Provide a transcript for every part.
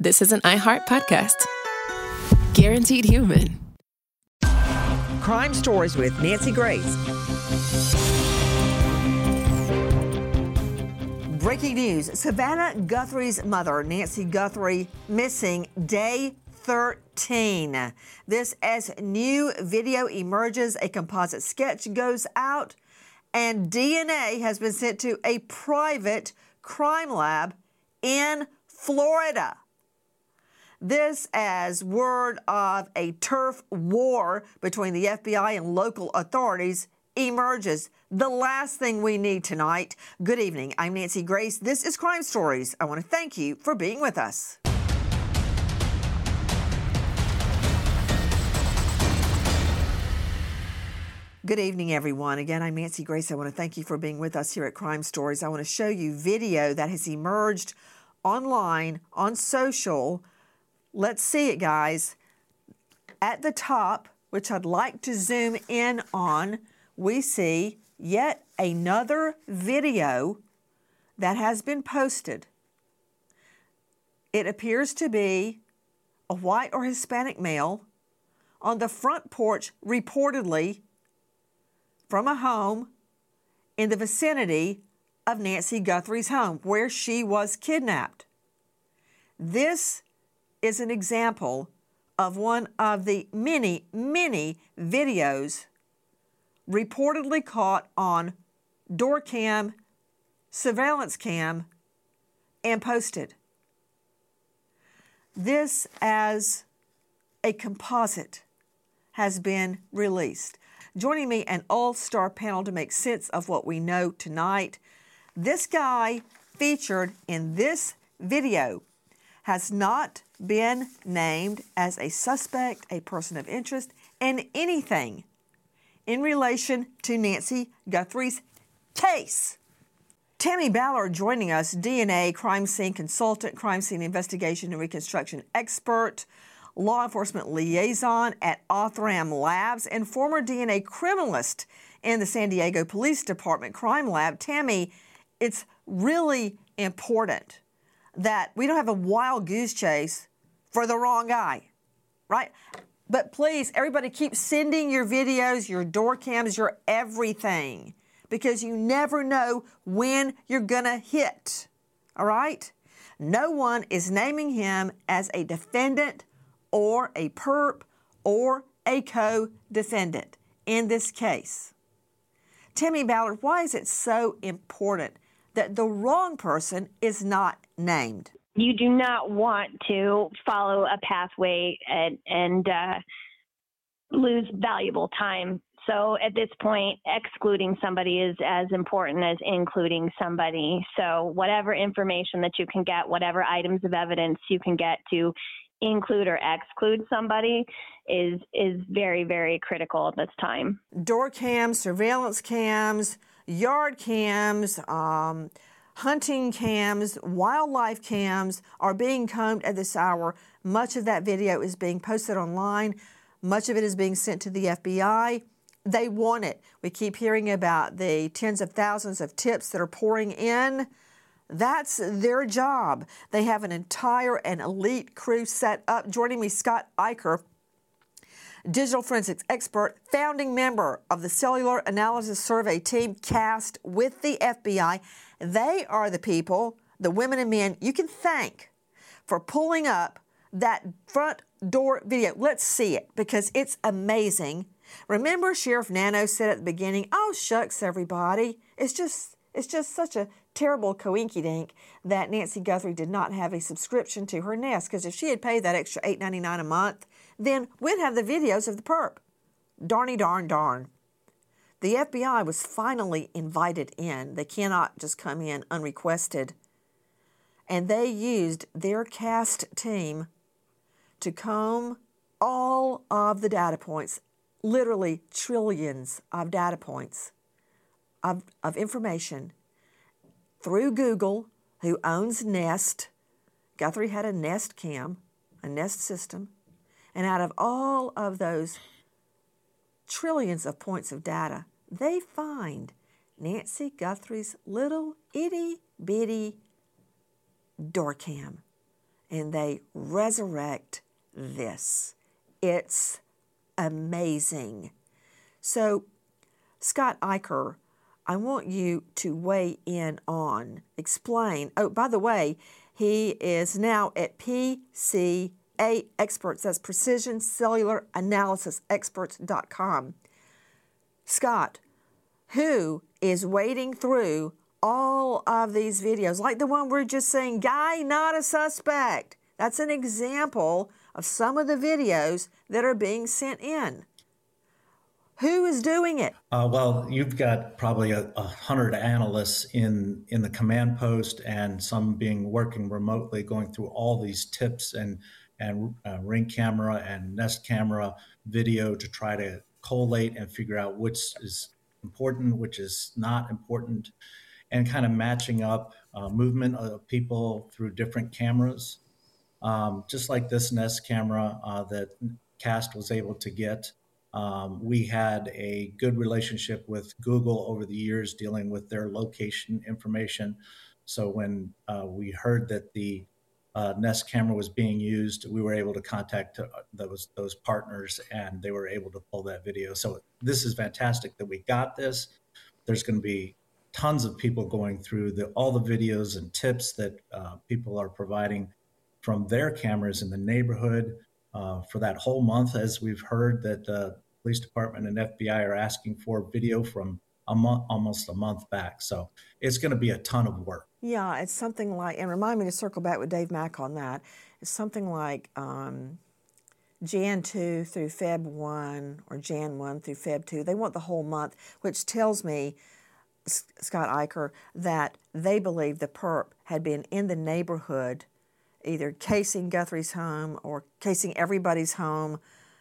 this is an iHeart podcast. Guaranteed human. Crime Stories with Nancy Grace. Breaking news, Savannah Guthrie's mother, Nancy Guthrie, missing day 13. This as new video emerges, a composite sketch goes out, and DNA has been sent to a private crime lab in Florida. This as word of a turf war between the FBI and local authorities emerges. The last thing we need tonight. Good evening. I'm Nancy Grace. This is Crime Stories. I want to thank you for being with us. Good evening, everyone. Again, I'm Nancy Grace. I want to thank you for being with us here at Crime Stories. I want to show you video that has emerged online, on social. Let's see it, guys. At the top, which I'd like to zoom in on, we see yet another video that has been posted. It appears to be a white or Hispanic male on the front porch, reportedly from a home in the vicinity of Nancy Guthrie's home, where she was kidnapped. This is an example of one of the many, many videos reportedly caught on door cam, surveillance cam, and posted. This as a composite has been released. Joining me, an all-star panel to make sense of what we know tonight. This guy featured in this video has not been named as a suspect, a person of interest, in anything in relation to Nancy Guthrie's case. Tammy Ballard joining us, DNA crime scene consultant, crime scene investigation and reconstruction expert, law enforcement liaison at Othram Labs, and former DNA criminalist in the San Diego Police Department Crime Lab. Tammy, it's really important that we don't have a wild goose chase for the wrong guy, right? But please, everybody, keep sending your videos, your door cams, your everything, because you never know when you're gonna hit, all right? No one is naming him as a defendant or a perp or a co-defendant in this case. Tammy Ballard, why is it so important that the wrong person is not named? You do not want to follow a pathway and lose valuable time. So at this point, excluding somebody is as important as including somebody. So whatever information that you can get, whatever items of evidence you can get to include or exclude somebody is very, very critical at this time. Door cams, surveillance cams, yard cams, hunting cams, wildlife cams are being combed at this hour. Much of that video is being posted online. Much of it is being sent to the FBI. They want it. We keep hearing about the tens of thousands of tips that are pouring in. That's their job. They have an entire and elite crew set up. Joining me, Scott Eicher, digital forensics expert, founding member of the Cellular Analysis Survey team, cast with the FBI. They are the people, the women and men, you can thank for pulling up that front door video. Let's see it, because it's amazing. Remember Sheriff Nano said at the beginning, oh, shucks, everybody. It's just such a terrible coinkydink that Nancy Guthrie did not have a subscription to her Nest, because if she had paid that extra $8.99 a month, then we'd have the videos of the perp. Darny darn. The FBI was finally invited in. They cannot just come in unrequested. And they used their cast team to comb all of the data points, literally trillions of data points of information through Google, who owns Nest. Guthrie had a Nest cam, a Nest system. And out of all of those trillions of points of data, they find Nancy Guthrie's little itty-bitty door cam. and they resurrect this. It's amazing. So, Scott Eicher, I want you to weigh in on, explain. Oh, by the way, he is now at PCA Experts. That's Precision Cellular Analysis Experts.com. Scott, who is wading through all of these videos, like the one we're just saying, guy not a suspect. That's an example of some of the videos that are being sent in. Who is doing it? Well, you've got probably 100 analysts in the command post, and some working remotely, going through all these tips and Ring camera and Nest camera video to try to collate and figure out which is important, which is not important, and kind of matching up movement of people through different cameras. Just like this Nest camera that CAST was able to get. We had a good relationship with Google over the years dealing with their location information. So when we heard that the Nest camera was being used, we were able to contact those partners, and they were able to pull that video. So this is fantastic that we got this. There's going to be tons of people going through all the videos and tips that people are providing from their cameras in the neighborhood for that whole month, as we've heard that the police department and FBI are asking for video from almost a month back. So it's going to be a ton of work. Yeah, it's something like, and remind me to circle back with Dave Mack on that, it's something like Jan 2 through Feb 1 or Jan 1 through Feb 2. They want the whole month, which tells me, Scott Eicher, that they believe the perp had been in the neighborhood, either casing Guthrie's home or casing everybody's home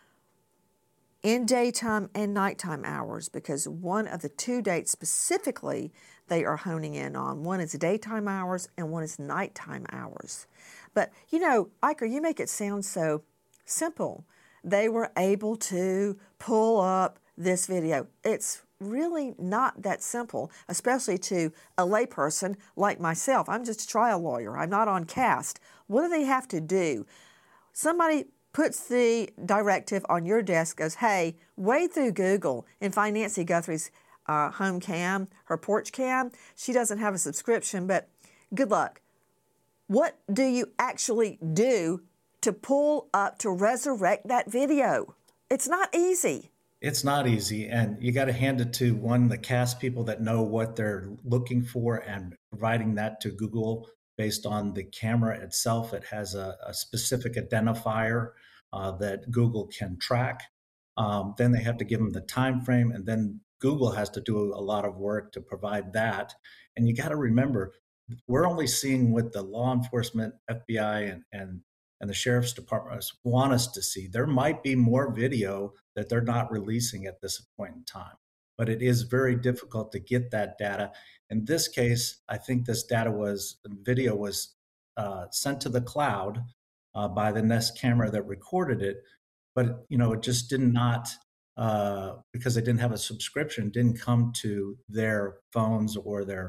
in daytime and nighttime hours, because one of the two dates specifically they are honing in on. One is daytime hours and one is nighttime hours. But, you know, Eicher, you make it sound so simple. They were able to pull up this video. It's really not that simple, especially to a layperson like myself. I'm just a trial lawyer. I'm not on CAST. What do they have to do? Somebody puts the directive on your desk, goes, hey, wade through Google and find Nancy Guthrie's home cam, her porch cam. She doesn't have a subscription, but good luck. What do you actually do to pull up, to resurrect that video? It's not easy. It's not easy, and you got to hand it to the CAST people that know what they're looking for and providing that to Google based on the camera itself. It has a specific identifier that Google can track. Then they have to give them the time frame, and then Google has to do a lot of work to provide that. And you got to remember, we're only seeing what the law enforcement, FBI, and the sheriff's departments want us to see. There might be more video that they're not releasing at this point in time, but it is very difficult to get that data. In this case, I think this video was sent to the cloud by the Nest camera that recorded it, but it just did not, because they didn't have a subscription, didn't come to their phones or their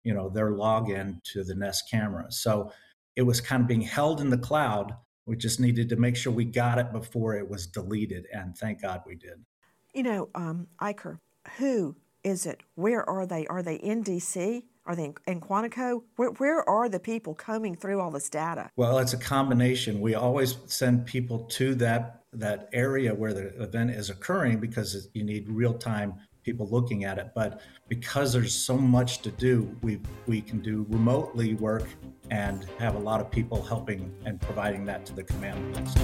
login to the Nest camera. So it was kind of being held in the cloud. We just needed to make sure we got it before it was deleted, and thank God we did. Eicher, who is it? Where are they? Are they in D.C.? Are they in Quantico? Where are the people combing through all this data? Well, it's a combination. We always send people to that area where the event is occurring because you need real-time people looking at it. But because there's so much to do, we can do remotely work and have a lot of people helping and providing that to the command post.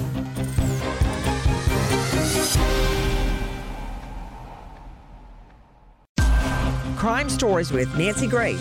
Crime Stories with Nancy Grace.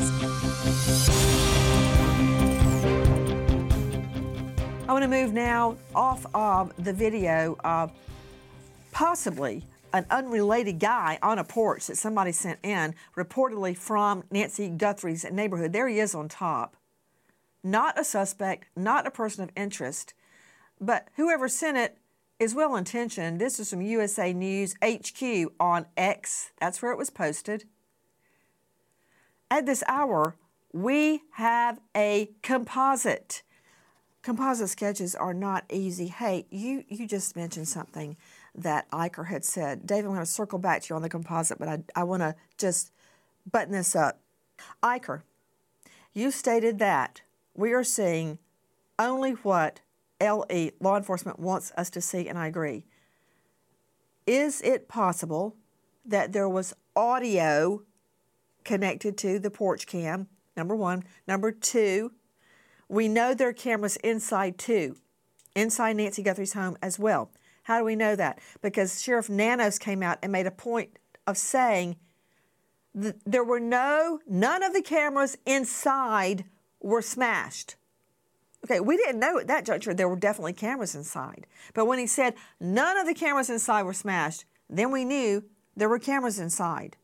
I want to move now off of the video of possibly an unrelated guy on a porch that somebody sent in, reportedly from Nancy Guthrie's neighborhood. There he is on top. Not a suspect, not a person of interest, but whoever sent it is well-intentioned. This is from USA News HQ on X. That's where it was posted. At this hour, we have a composite. Composite sketches are not easy. Hey, you just mentioned something that Iker had said. Dave, I'm going to circle back to you on the composite, but I want to just button this up. Iker, you stated that we are seeing only what LE, law enforcement, wants us to see, and I agree. Is it possible that there was audio connected to the porch cam, number one? Number two, we know there are cameras inside too, inside Nancy Guthrie's home as well. How do we know that? Because Sheriff Nanos came out and made a point of saying that there were none of the cameras inside were smashed. Okay, we didn't know at that juncture there were definitely cameras inside. But when he said none of the cameras inside were smashed, then we knew there were cameras inside.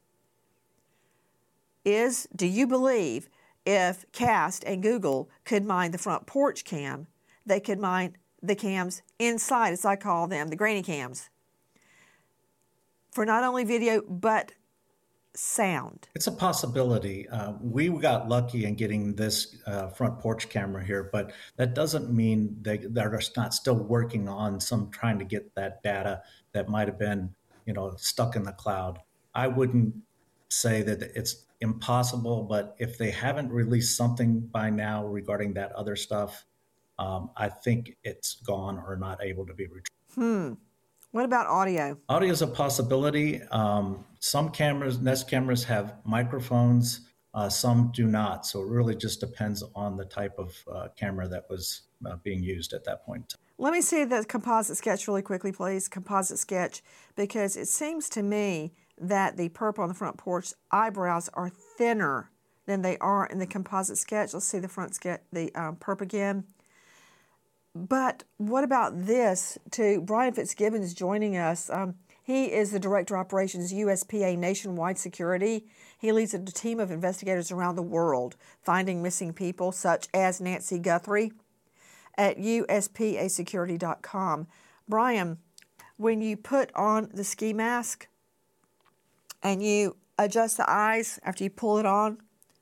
Do you believe if Cast and Google could mine the front porch cam, they could mine the cams inside, as I call them, the granny cams, for not only video but sound? It's a possibility. We got lucky in getting this front porch camera here, but that doesn't mean they're not still working on trying to get that data that might have been, stuck in the cloud. I wouldn't say that it's impossible, but if they haven't released something by now regarding that other stuff, I think it's gone or not able to be retrieved. What about audio? Audio is a possibility. Some cameras, Nest cameras, have microphones. Some do not. So it really just depends on the type of camera that was being used at that point. Let me see the composite sketch really quickly, please. Composite sketch, because it seems to me that the purple on the front porch eyebrows are thinner than they are in the composite sketch. Let's see the front sketch, the perp again. But what about this too? Brian Fitzgibbons joining us. He is the Director of Operations, USPA Nationwide Security. He leads a team of investigators around the world finding missing people, such as Nancy Guthrie, at uspasecurity.com. Brian, when you put on the ski mask and you adjust the eyes after you pull it on,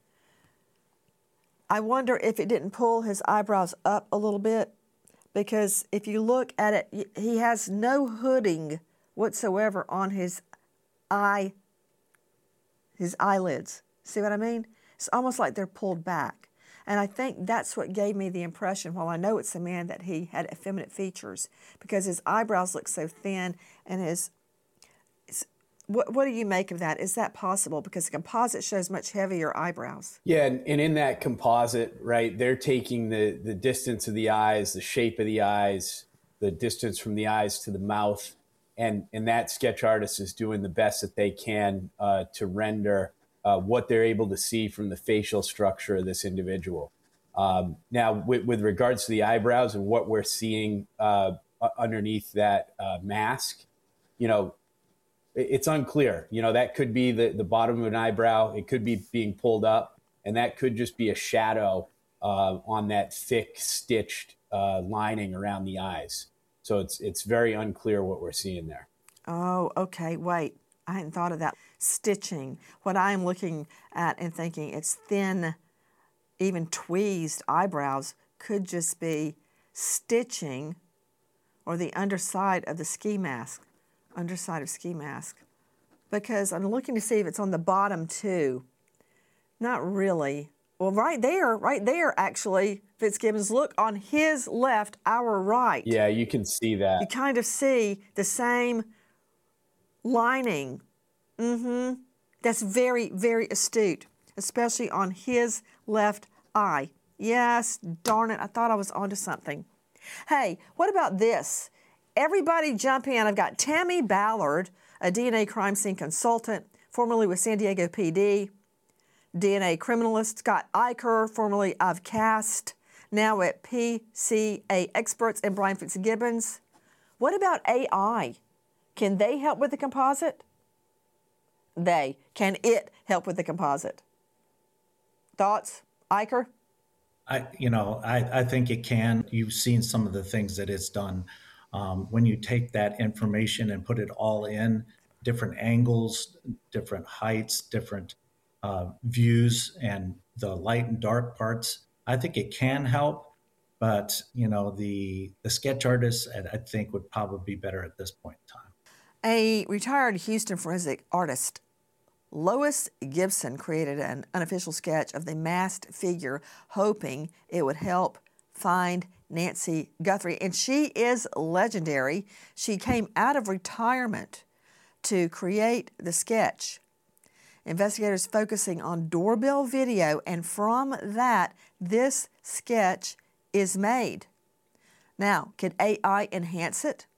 I wonder if it didn't pull his eyebrows up a little bit, because if you look at it, he has no hooding whatsoever on his eyelids. See what I mean? It's almost like they're pulled back. And I think that's what gave me the impression, while I know it's a man, that he had effeminate features, because his eyebrows look so thin and what do you make of that? Is that possible? Because the composite shows much heavier eyebrows. Yeah, and in that composite, right, they're taking the distance of the eyes, the shape of the eyes, the distance from the eyes to the mouth, and that sketch artist is doing the best that they can to render what they're able to see from the facial structure of this individual. Now, with regards to the eyebrows and what we're seeing underneath that mask, it's unclear. That could be the bottom of an eyebrow. It could be being pulled up, and that could just be a shadow on that thick stitched lining around the eyes. So it's very unclear what we're seeing there. Oh, okay. Wait, I hadn't thought of that. Stitching. What I'm looking at and thinking, it's thin, even tweezed eyebrows, could just be stitching, or the underside of the ski mask. Underside of ski mask, because I'm looking to see if it's on the bottom too. Not really. Well, right there, actually, Fitzgibbons, look on his left, our right. Yeah, you can see that. You kind of see the same lining. That's very, very astute, especially on his left eye. Yes, darn it, I thought I was onto something. Hey, what about this? Everybody jump in. I've got Tammy Ballard, a DNA crime scene consultant, formerly with San Diego PD, DNA criminalist. Scott Iker, formerly of CAST, now at PCA Experts, and Brian Fitzgibbons. What about AI? Can they help with the composite? Can it help with the composite? Thoughts, Iker? I think it can. You've seen some of the things that it's done. When you take that information and put it all in, different angles, different heights, different views, and the light and dark parts, I think it can help. But, the sketch artists, I think, would probably be better at this point in time. A retired Houston forensic artist, Lois Gibson, created an unofficial sketch of the masked figure, hoping it would help find Nancy Guthrie. And she is legendary. She came out of retirement to create the sketch. Investigators focusing on doorbell video, and from that, this sketch is made. Now, could AI enhance it?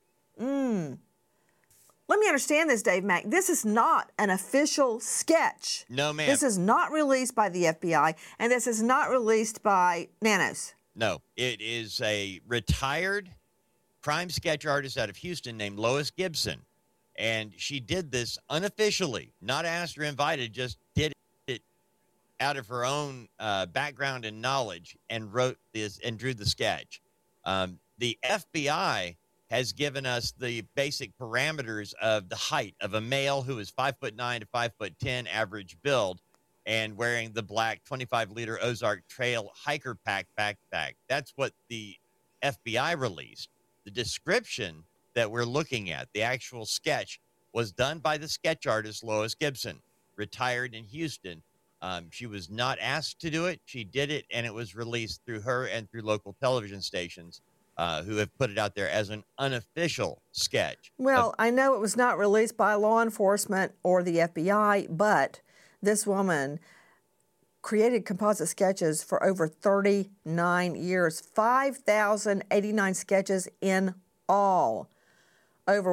Let me understand this, Dave Mack. This is not an official sketch. No, ma'am. This is not released by the FBI, and this is not released by Nanos. No, it is a retired crime sketch artist out of Houston named Lois Gibson. And she did this unofficially, not asked or invited, just did it out of her own background and knowledge, and wrote this and drew the sketch. The FBI has given us the basic parameters of the height of a male who is 5'9" to 5'10", average build, and wearing the black 25-liter Ozark Trail hiker backpack. That's what the FBI released. The description that we're looking at, the actual sketch, was done by the sketch artist Lois Gibson, retired in Houston. She was not asked to do it. She did it, and it was released through her and through local television stations who have put it out there as an unofficial sketch. Well, I know it was not released by law enforcement or the FBI, but this woman created composite sketches for over 39 years, 5,089 sketches in all. Over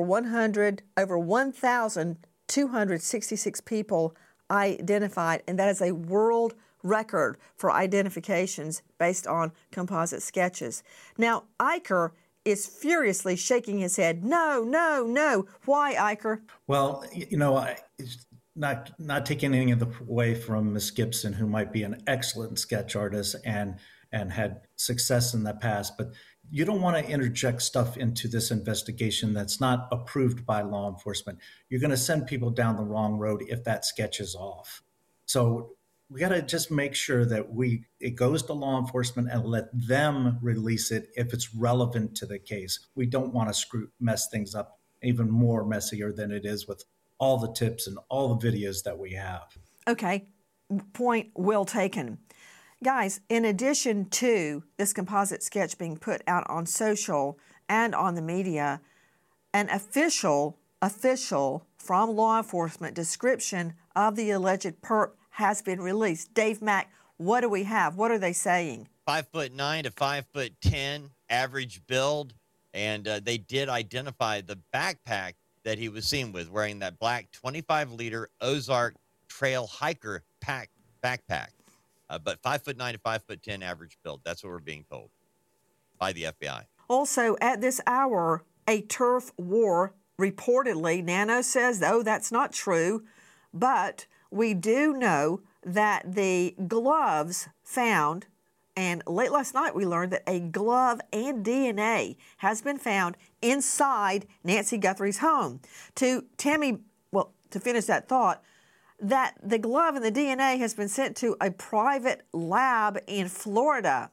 1,266 people identified, and that is a world record for identifications based on composite sketches. Now, Iker is furiously shaking his head. No, no, no. Why, Iker? Well, it's not taking any of the away from Miss Gibson, who might be an excellent sketch artist and had success in the past, but you don't want to interject stuff into this investigation that's not approved by law enforcement. You're going to send people down the wrong road if that sketch is off. So we got to just make sure that it goes to law enforcement and let them release it if it's relevant to the case. We don't want to mess things up even more messier than it is with all the tips and all the videos that we have. Okay, point well taken. Guys, in addition to this composite sketch being put out on social and on the media, an official from law enforcement description of the alleged perp has been released. Dave Mack, what do we have? What are they saying? 5'9" to 5'10", average build, and they did identify the backpack that he was seen with, wearing that black 25-liter Ozark Trail hiker backpack. But 5'9" to 5'10" average build. That's what we're being told by the FBI. Also, at this hour, a turf war reportedly. Nano says, though, that's not true. But we do know that the gloves found, and late last night we learned that a glove and DNA has been found inside Nancy Guthrie's home. To finish that thought, that the glove and the DNA has been sent to a private lab in Florida.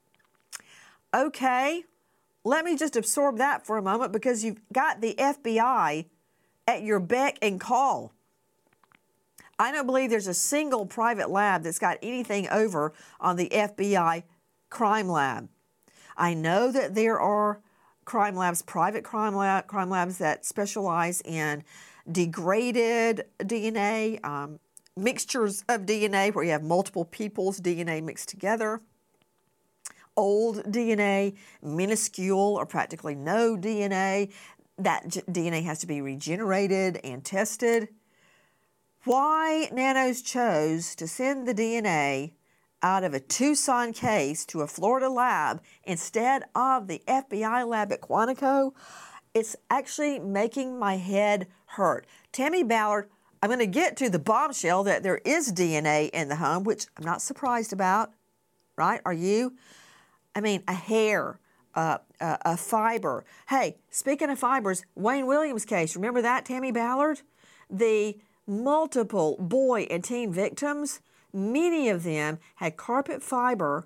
Okay, let me just absorb that for a moment, because you've got the FBI at your beck and call. I don't believe there's a single private lab that's got anything over on the FBI crime lab. I know that there are crime labs, private crime labs that specialize in degraded DNA, mixtures of DNA where you have multiple people's DNA mixed together, old DNA, minuscule or practically no DNA. That DNA has to be regenerated and tested. Why Nanos chose to send the DNA out of a Tucson case to a Florida lab instead of the FBI lab at Quantico, it's actually making my head hurt. Tammy Ballard, I'm going to get to the bombshell that there is DNA in the home, which I'm not surprised about, right? Are you? I mean, a hair, a fiber. Hey, speaking of fibers, Wayne Williams case, remember that, Tammy Ballard? The multiple boy and teen victims, many of them had carpet fiber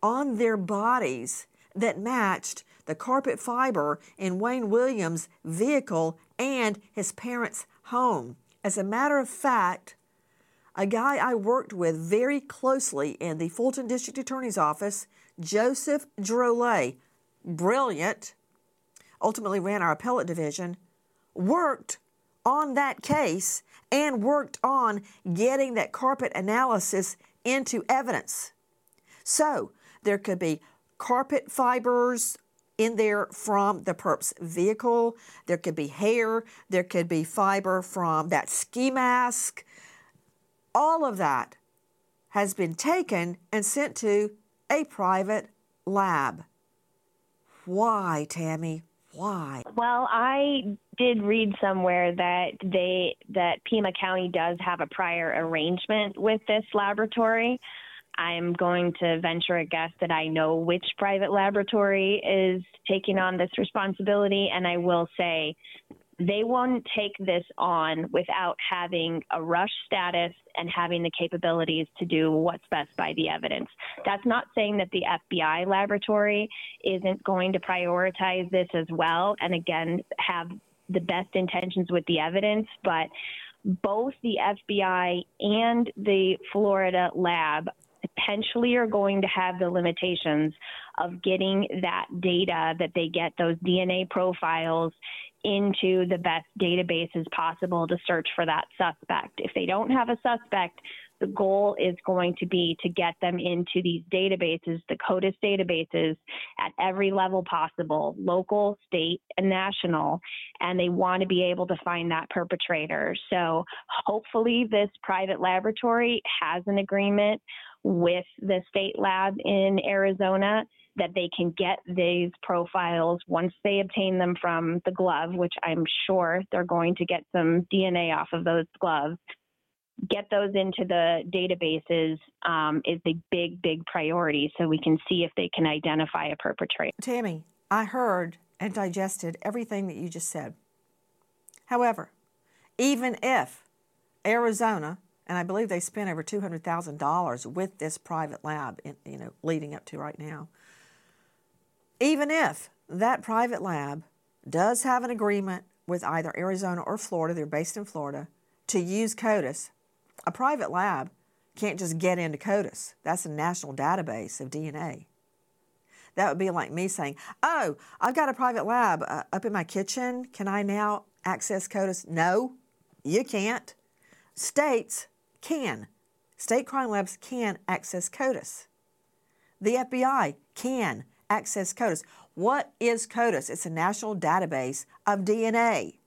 on their bodies that matched the carpet fiber in Wayne Williams' vehicle and his parents' home. As a matter of fact, a guy I worked with very closely in the Fulton District Attorney's Office, Joseph Drolet, brilliant, ultimately ran our appellate division, worked on that case and worked on getting that carpet analysis into evidence. So there could be carpet fibers in there from the perp's vehicle. There could be hair. There could be fiber from that ski mask. All of that has been taken and sent to a private lab. Why, Tammy? Why? Well, I did read somewhere that Pima County does have a prior arrangement with this laboratory. I'm going to venture a guess that I know which private laboratory is taking on this responsibility, and I will say they won't take this on without having a rush status and having the capabilities to do what's best by the evidence. That's not saying that the FBI laboratory isn't going to prioritize this as well, and again, have the best intentions with the evidence, but both the FBI and the Florida lab potentially are going to have the limitations of getting that data that they get, those DNA profiles, into the best databases possible to search for that suspect. If they don't have a suspect, the goal is going to be to get them into these databases, the CODIS databases, at every level possible, local, state, and national, and they want to be able to find that perpetrator. So hopefully this private laboratory has an agreement with the state lab in Arizona that they can get these profiles once they obtain them from the glove, which I'm sure they're going to get some DNA off of those gloves. Get those into the databases is a big, big priority so we can see if they can identify a perpetrator. Tammy, I heard and digested everything that you just said. However, even if Arizona, and I believe they spent over $200,000 with this private lab, leading up to right now, even if that private lab does have an agreement with either Arizona or Florida, they're based in Florida, to use CODIS, a private lab can't just get into CODIS. That's a national database of DNA. That would be like me saying, oh, I've got a private lab up in my kitchen. Can I now access CODIS? No, you can't. States can. State crime labs can access CODIS. The FBI can access CODIS. What is CODIS? It's a national database of DNA.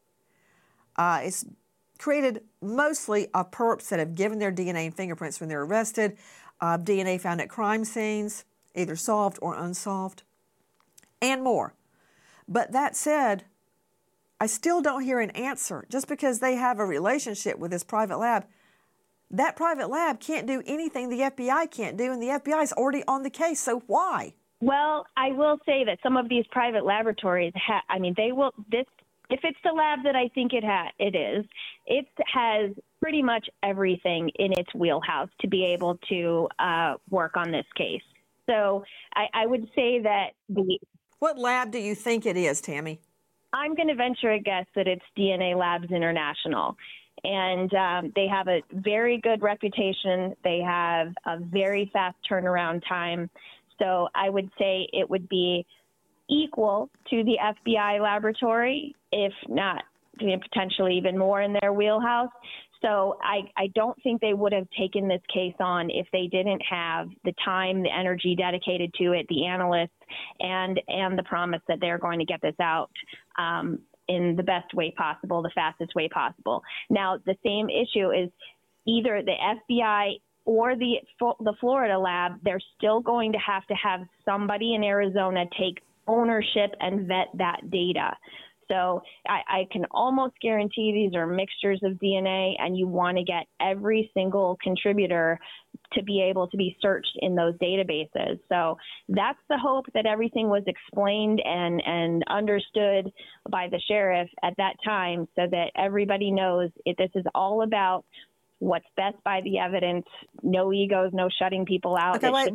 It's created mostly of perps that have given their DNA and fingerprints when they're arrested, DNA found at crime scenes, either solved or unsolved, and more. But that said, I still don't hear an answer. Just because they have a relationship with this private lab, that private lab can't do anything the FBI can't do, and the FBI is already on the case, so why? Well, I will say that some of these private laboratories, they will, if it's the lab that I think it is, it has pretty much everything in its wheelhouse to be able to work on this case. So I would say that What lab do you think it is, Tammy? I'm going to venture a guess that it's DNA Labs International. And they have a very good reputation. They have a very fast turnaround time. So I would say it would be equal to the FBI laboratory, if not potentially even more in their wheelhouse. So I don't think they would have taken this case on if they didn't have the time, the energy dedicated to it, the analysts, and the promise that they're going to get this out in the best way possible, the fastest way possible. Now, the same issue is either the FBI or the Florida lab, they're still going to have somebody in Arizona take ownership and vet that data. So I can almost guarantee these are mixtures of DNA, and you want to get every single contributor to be able to be searched in those databases. So that's the hope, that everything was explained and understood by the sheriff at that time, so that everybody knows this is all about what's best by the evidence, no egos, no shutting people out. Okay, wait.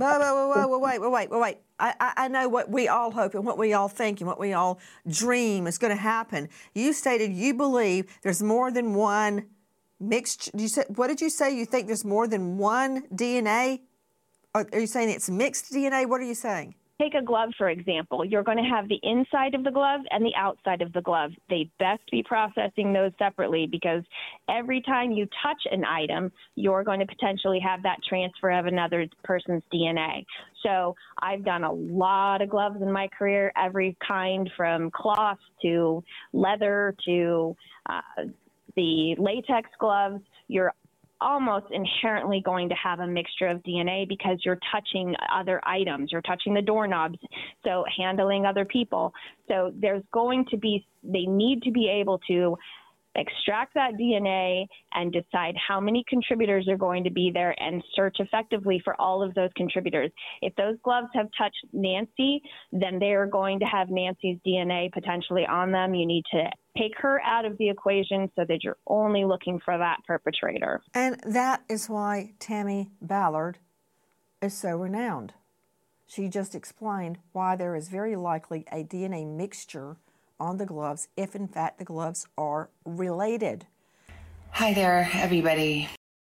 I know what we all hope and what we all think and what we all dream is going to happen. You stated you believe there's more than one mixed. What did you say? You think there's more than one DNA? Are you saying it's mixed DNA? What are you saying? Take a glove, for example. You're going to have the inside of the glove and the outside of the glove. They best be processing those separately, because every time you touch an item, you're going to potentially have that transfer of another person's DNA. So I've done a lot of gloves in my career, every kind from cloth to leather to the latex gloves. You're almost inherently going to have a mixture of DNA because you're touching other items, you're touching the doorknobs, so handling other people. So there's going to be, they need to be able to extract that DNA and decide how many contributors are going to be there and search effectively for all of those contributors. If those gloves have touched Nancy, then they are going to have Nancy's DNA potentially on them. You need to take her out of the equation so that you're only looking for that perpetrator. And that is why Tammy Ballard is so renowned. She just explained why there is very likely a DNA mixture on the gloves if in fact the gloves are related. Hi there, everybody.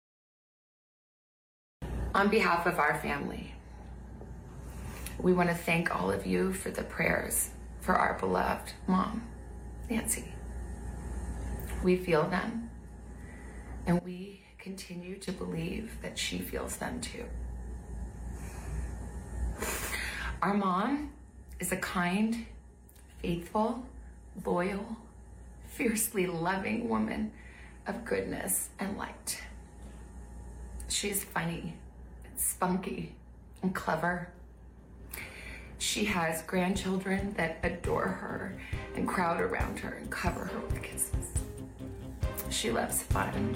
On behalf of our family, we want to thank all of you for the prayers for our beloved mom, Nancy. We feel them, and we continue to believe that she feels them too. Our mom is a kind, faithful, loyal, fiercely loving woman of goodness and light. She's funny, and spunky, and clever. She has grandchildren that adore her and crowd around her and cover her with kisses. She loves fun.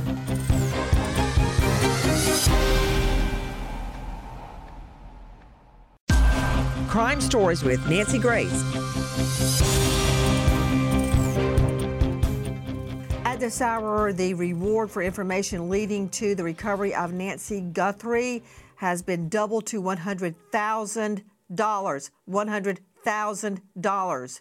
Crime Stories with Nancy Grace. At this hour, the reward for information leading to the recovery of Nancy Guthrie has been doubled to $100,000. $100,000.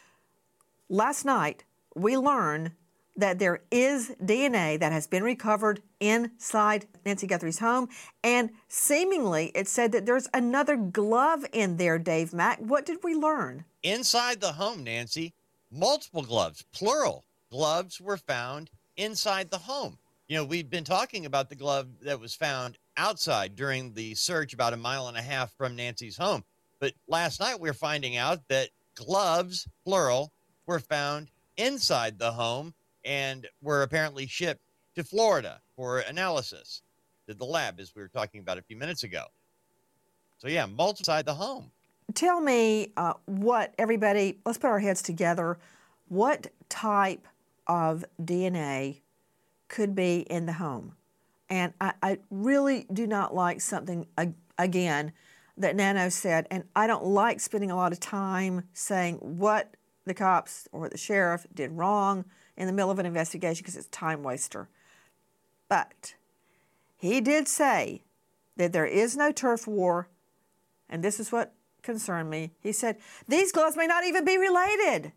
Last night, we learned that there is DNA that has been recovered inside Nancy Guthrie's home, and seemingly it said that there's another glove in there, Dave Mack. What did we learn? Inside the home, Nancy, multiple gloves, plural gloves were found inside the home. You know, we've been talking about the glove that was found outside during the search about 1.5 miles from Nancy's home. But last night we were finding out that gloves, plural, were found inside the home and were apparently shipped to Florida for analysis to the lab, as we were talking about a few minutes ago. So yeah, multiple inside the home. Tell me what everybody, let's put our heads together. What type of DNA could be in the home? And I really do not like something, again, that Nano said, and I don't like spending a lot of time saying what the cops or the sheriff did wrong in the middle of an investigation because it's a time waster. But he did say that there is no turf war, and this is what concerned me. He said, these gloves may not even be related.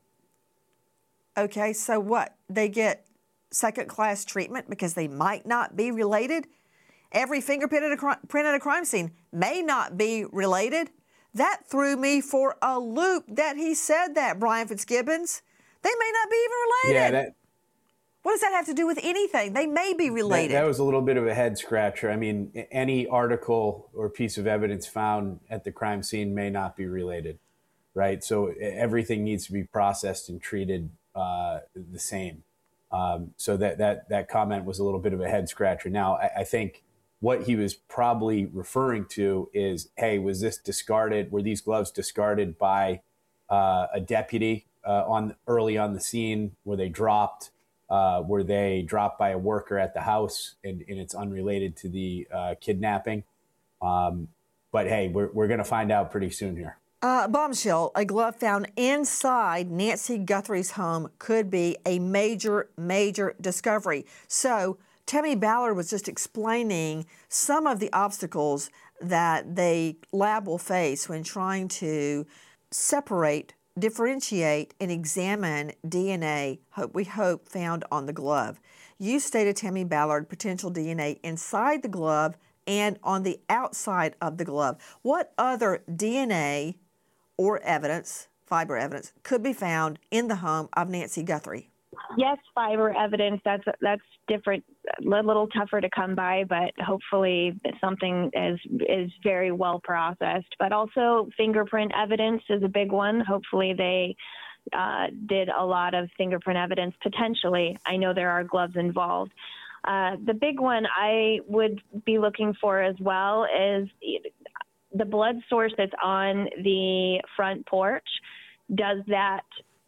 Okay, so what? They get second-class treatment because they might not be related? Every fingerprint at a crime scene may not be related. That threw me for a loop that he said that, Brian Fitzgibbons. They may not be even related. Yeah, what does that have to do with anything? They may be related. That was a little bit of a head scratcher. I mean, any article or piece of evidence found at the crime scene may not be related, right? So everything needs to be processed and treated the same. So that comment was a little bit of a head scratcher. Now, I think what he was probably referring to is, hey, was this discarded? Were these gloves discarded by a deputy early on the scene? Were they dropped? Were they dropped by a worker at the house and it's unrelated to the kidnapping? But hey, we're going to find out pretty soon here. Bombshell, a glove found inside Nancy Guthrie's home could be a major, major discovery. So Tammy Ballard was just explaining some of the obstacles that the lab will face when trying to separate, differentiate, and examine DNA, we hope, found on the glove. You stated, Tammy Ballard, potential DNA inside the glove and on the outside of the glove. What other DNA or evidence, fiber evidence, could be found in the home of Nancy Guthrie? Yes, fiber evidence, that's different, a little tougher to come by, but hopefully something is very well processed. But also fingerprint evidence is a big one. Hopefully they did a lot of fingerprint evidence potentially. I know there are gloves involved. The big one I would be looking for as well is the blood source that's on the front porch. Does that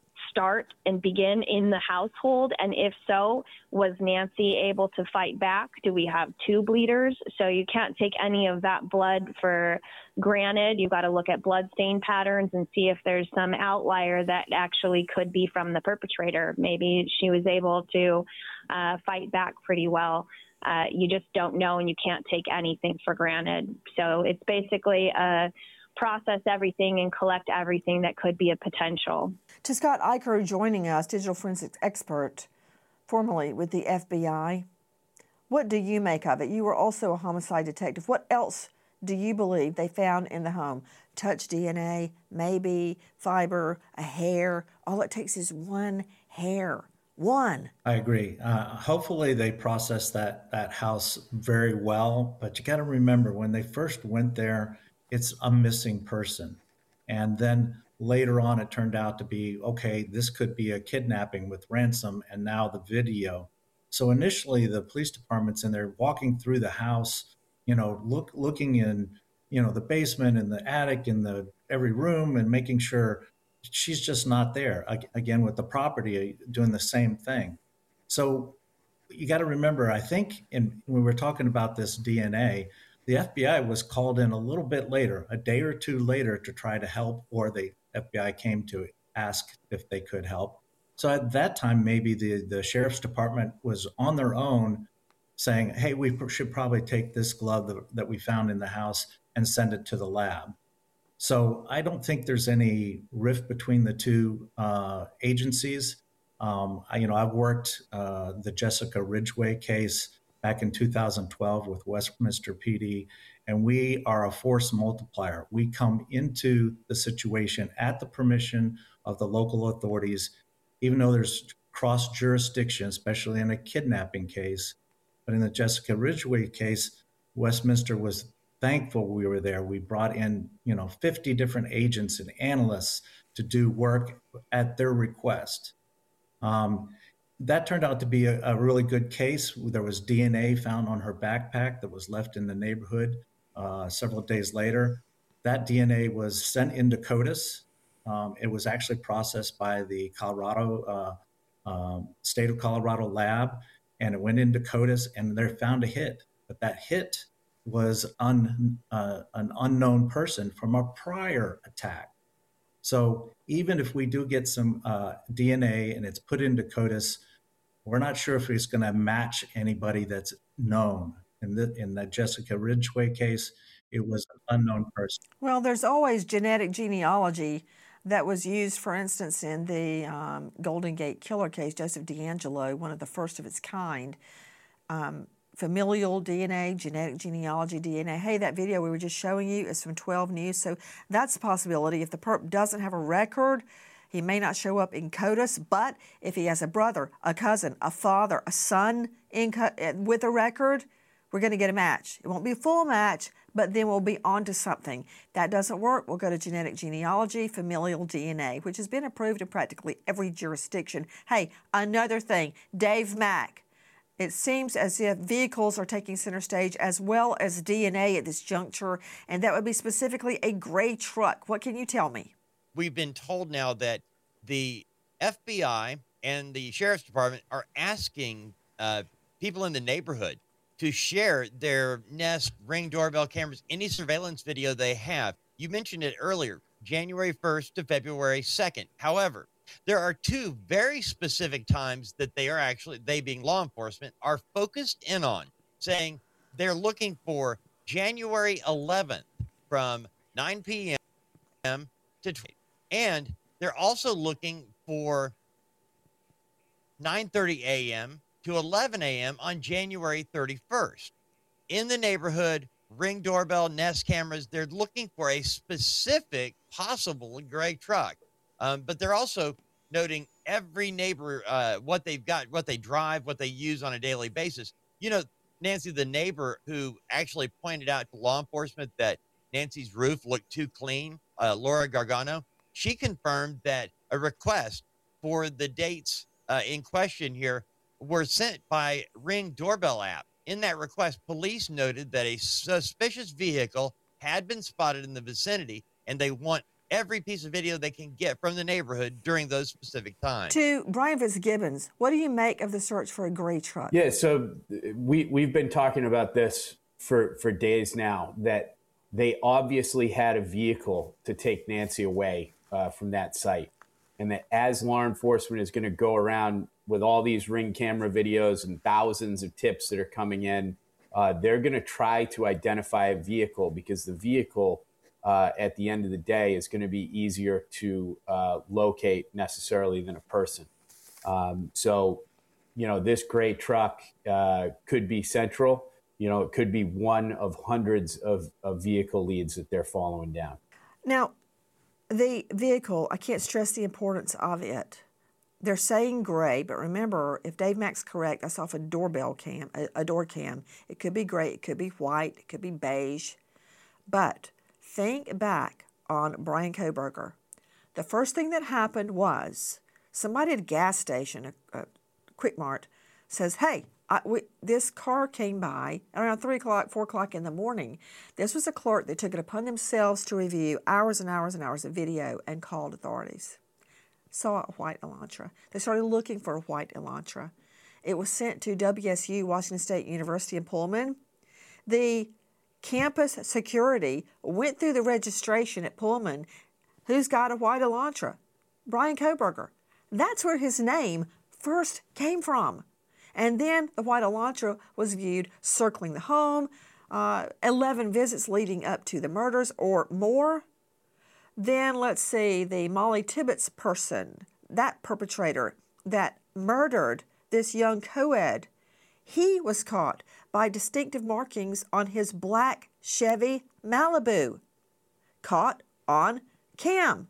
start and begin in the household? And if so, was Nancy able to fight back? Do we have two bleeders? So you can't take any of that blood for granted. You've got to look at blood stain patterns and see if there's some outlier that actually could be from the perpetrator. Maybe she was able to fight back pretty well. You just don't know, and you can't take anything for granted. So it's basically process everything and collect everything that could be a potential. To Scott Eicher joining us, digital forensics expert, formerly with the FBI. What do you make of it? You were also a homicide detective. What else do you believe they found in the home? Touch DNA, maybe fiber, a hair. All it takes is one hair. One. I agree. Hopefully they processed that house very well, but you got to remember when they first went there, it's a missing person. And then later on, it turned out to be, okay, this could be a kidnapping with ransom, and now the video. So initially, the police department's in there walking through the house, looking in, the basement and the attic and every room and making sure she's just not there. Again, with the property, doing the same thing. So you got to remember, I think when we were talking about this DNA, the FBI was called in a little bit later, a day or two later, to try to help, or the FBI came to ask if they could help. So at that time, maybe the sheriff's department was on their own saying, hey, we should probably take this glove that we found in the house and send it to the lab. So I don't think there's any rift between the two agencies. I've worked the Jessica Ridgway case back in 2012 with Westminster PD, and we are a force multiplier. We come into the situation at the permission of the local authorities, even though there's cross jurisdiction, especially in a kidnapping case. But in the Jessica Ridgway case, Westminster was thankful we were there. We brought in, 50 different agents and analysts to do work at their request. That turned out to be a really good case. There was DNA found on her backpack that was left in the neighborhood several days later. That DNA was sent into CODIS. It was actually processed by the state of Colorado lab, and it went into CODIS, and they found a hit. But that hit was an unknown person from a prior attack. So even if we do get some DNA and it's put into CODIS, we're not sure if it's going to match anybody that's known. In the Jessica Ridgway case, it was an unknown person. Well, there's always genetic genealogy that was used, for instance, in the Golden Gate Killer case, Joseph DeAngelo, one of the first of its kind. Familial DNA, genetic genealogy DNA. Hey, that video we were just showing you is from 12 News. So that's a possibility. If the perp doesn't have a record, he may not show up in CODIS, but if he has a brother, a cousin, a father, a son with a record, we're going to get a match. It won't be a full match, but then we'll be on to something. That doesn't work, we'll go to genetic genealogy, familial DNA, which has been approved in practically every jurisdiction. Hey, another thing, Dave Mack. It seems as if vehicles are taking center stage as well as DNA at this juncture, and that would be specifically a gray truck. What can you tell me? We've been told now that the FBI and the sheriff's department are asking people in the neighborhood to share their Nest, Ring doorbell cameras, any surveillance video they have. You mentioned it earlier, January 1st to February 2nd. However, There are two very specific times that they being law enforcement, are focused in on, saying they're looking for January 11th from 9 p.m. to 20. And they're also looking for 9:30 a.m. to 11 a.m. on January 31st. In the neighborhood, Ring doorbell, Nest cameras, they're looking for a specific possible gray truck. But they're also noting every neighbor, what they've got, what they drive, what they use on a daily basis. You know, Nancy, the neighbor who actually pointed out to law enforcement that Nancy's roof looked too clean, Laura Gargano, she confirmed that a request for the dates in question here were sent by Ring doorbell app. In that request, police noted that a suspicious vehicle had been spotted in the vicinity, and they want every piece of video they can get from the neighborhood during those specific times. To Brian Fitzgibbons, what do you make of the search for a gray truck? Yeah, so we've been talking about this for days now, that they obviously had a vehicle to take Nancy away from that site. And that as law enforcement is going to go around with all these Ring camera videos and thousands of tips that are coming in, they're going to try to identify a vehicle, because the vehicle at the end of the day is going to be easier to locate necessarily than a person. So, you know, this gray truck could be central. You know, it could be one of hundreds of vehicle leads that they're following down. Now, the vehicle, I can't stress the importance of it. They're saying gray, but remember, if Dave Mack's correct, that's off a doorbell cam, a door cam. It could be gray, it could be white, it could be beige. But think back on Bryan Kohberger. The first thing that happened was somebody at a gas station, a Quick Mart, says, hey, this car came by around 3 o'clock, 4 o'clock in the morning. This was a clerk that took it upon themselves to review hours and hours and hours of video and called authorities. Saw a white Elantra. They started looking for a white Elantra. It was sent to WSU, Washington State University in Pullman. The campus security went through the registration at Pullman. Who's got a white Elantra? Bryan Kohberger. That's where his name first came from. And then the white Elantra was viewed circling the home, 11 visits leading up to the murders or more. Then let's see, the Molly Tibbetts person, that perpetrator that murdered this young co-ed, he was caught by distinctive markings on his black Chevy Malibu, caught on cam.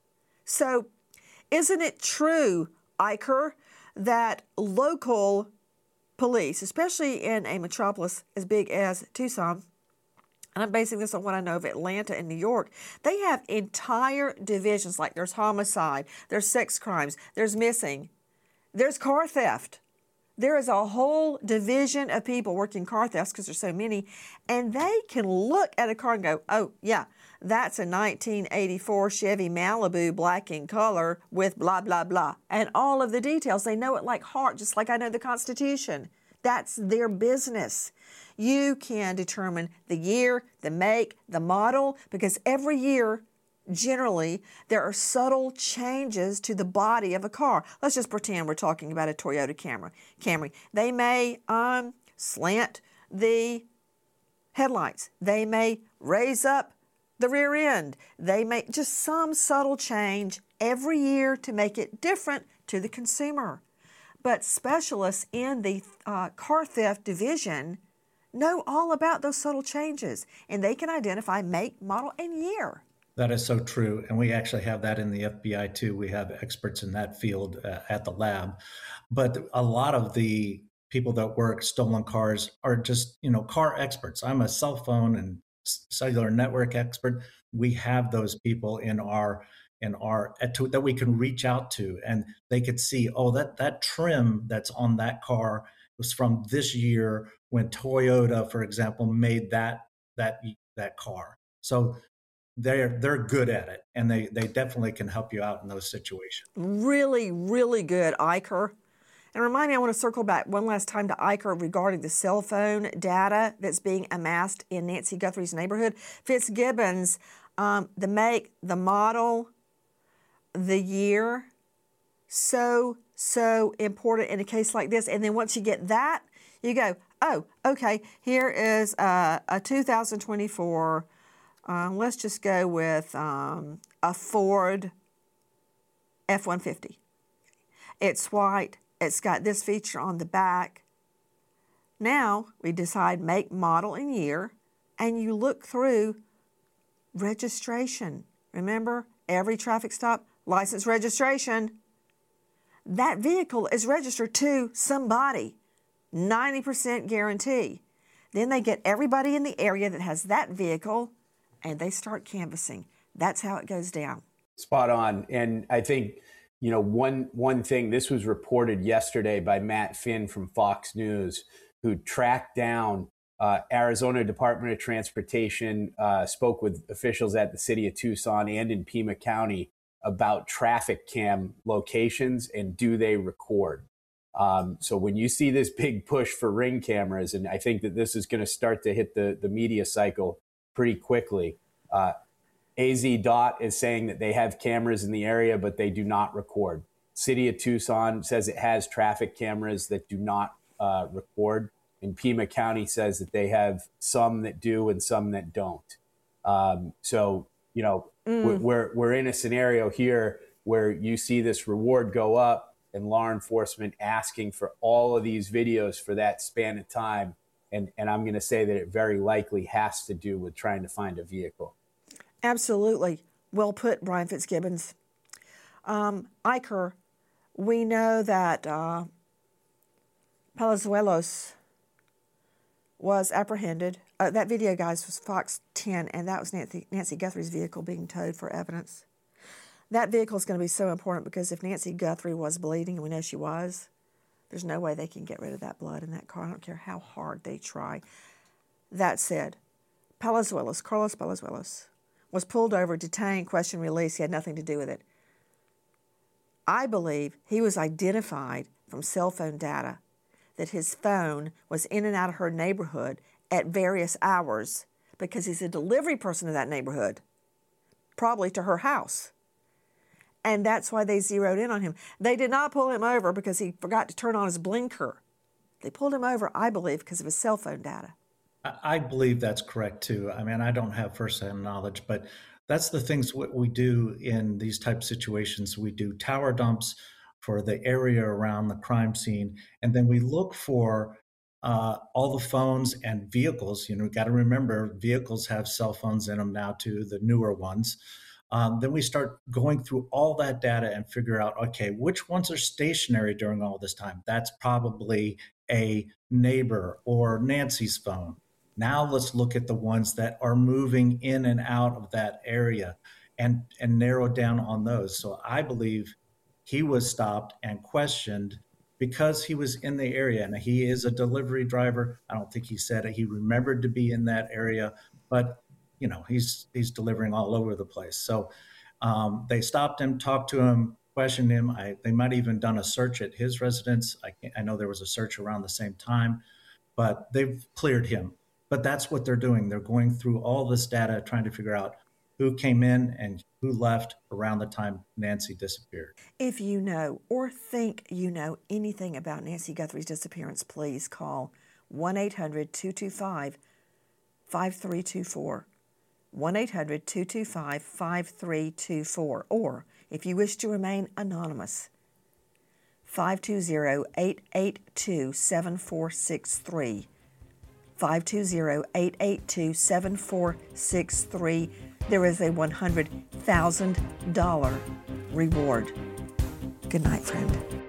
So isn't it true, Iker, that local police, especially in a metropolis as big as Tucson, and I'm basing this on what I know of Atlanta and New York, they have entire divisions, like there's homicide, there's sex crimes, there's missing, there's car theft. There is a whole division of people working car thefts because there's so many, and they can look at a car and go, oh, yeah, that's a 1984 Chevy Malibu, black in color with blah, blah, blah. And all of the details, they know it like heart, just like I know the Constitution. That's their business. You can determine the year, the make, the model, because every year, generally, there are subtle changes to the body of a car. Let's just pretend we're talking about a Toyota Camry. They may slant the headlights. They may raise up the rear end. They may just some subtle change every year to make it different to the consumer. But specialists in the car theft division know all about those subtle changes, and they can identify make, model, and year. That is so true. And we actually have that in the FBI too. We have experts in that field at the lab. But a lot of the people that work stolen cars are just, car experts. I'm a cell phone and cellular network expert. We have those people in our that we can reach out to, and they could see, oh, that trim that's on that car was from this year when Toyota, for example, made that car. So they're good at it, and they definitely can help you out in those situations. Really, really good, Iker. And remind me, I want to circle back one last time to Iker regarding the cell phone data that's being amassed in Nancy Guthrie's neighborhood. Fitzgibbons, the make, the model, the year, so important in a case like this. And then once you get that, you go, oh, okay, here is a 2024, let's just go with a Ford F-150. It's white. It's got this feature on the back. Now we decide make, model, and year, and you look through registration. Remember, every traffic stop, license registration. That vehicle is registered to somebody, 90% guarantee. Then they get everybody in the area that has that vehicle, and they start canvassing. That's how it goes down. Spot on. And I think, you know, one thing, this was reported yesterday by Matt Finn from Fox News, who tracked down Arizona Department of Transportation, spoke with officials at the city of Tucson and in Pima County about traffic cam locations and do they record. So when you see this big push for Ring cameras, and I think that this is going to start to hit the media cycle pretty quickly, AZDOT is saying that they have cameras in the area, but they do not record. City of Tucson says it has traffic cameras that do not record. And Pima County says that they have some that do and some that don't. So, you know, we're in a scenario here where you see this reward go up and law enforcement asking for all of these videos for that span of time. And I'm going to say that it very likely has to do with trying to find a vehicle. Absolutely. Well put, Brian Fitzgibbons. Iker, we know that Palazuelos was apprehended. That video, guys, was Fox 10, and that was Nancy Guthrie's vehicle being towed for evidence. That vehicle is going to be so important because if Nancy Guthrie was bleeding, and we know she was, there's no way they can get rid of that blood in that car. I don't care how hard they try. That said, Carlos Palazuelos, was pulled over, detained, questioned, released. He had nothing to do with it. I believe he was identified from cell phone data that his phone was in and out of her neighborhood at various hours because he's a delivery person in that neighborhood, probably to her house. And that's why they zeroed in on him. They did not pull him over because he forgot to turn on his blinker. They pulled him over, I believe, because of his cell phone data. I believe that's correct, too. I mean, I don't have firsthand knowledge, but that's the things what we do in these type of situations. We do tower dumps for the area around the crime scene, and then we look for all the phones and vehicles. You know, got to remember, vehicles have cell phones in them now, too, the newer ones. Then we start going through all that data and figure out, okay, which ones are stationary during all this time? That's probably a neighbor or Nancy's phone. Now let's look at the ones that are moving in and out of that area and narrow down on those. So I believe he was stopped and questioned because he was in the area, and he is a delivery driver. I don't think he said it. He remembered to be in that area, but you know, he's delivering all over the place. So they stopped him, talked to him, questioned him. They might have even done a search at his residence. I know there was a search around the same time, but they've cleared him. But that's what they're doing. They're going through all this data, trying to figure out who came in and who left around the time Nancy disappeared. If you know or think you know anything about Nancy Guthrie's disappearance, please call 1-800-225-5324. 1-800-225-5324. Or, if you wish to remain anonymous, 520-882-7463. 520-882-7463. There is a $100,000 reward. Good night, friend.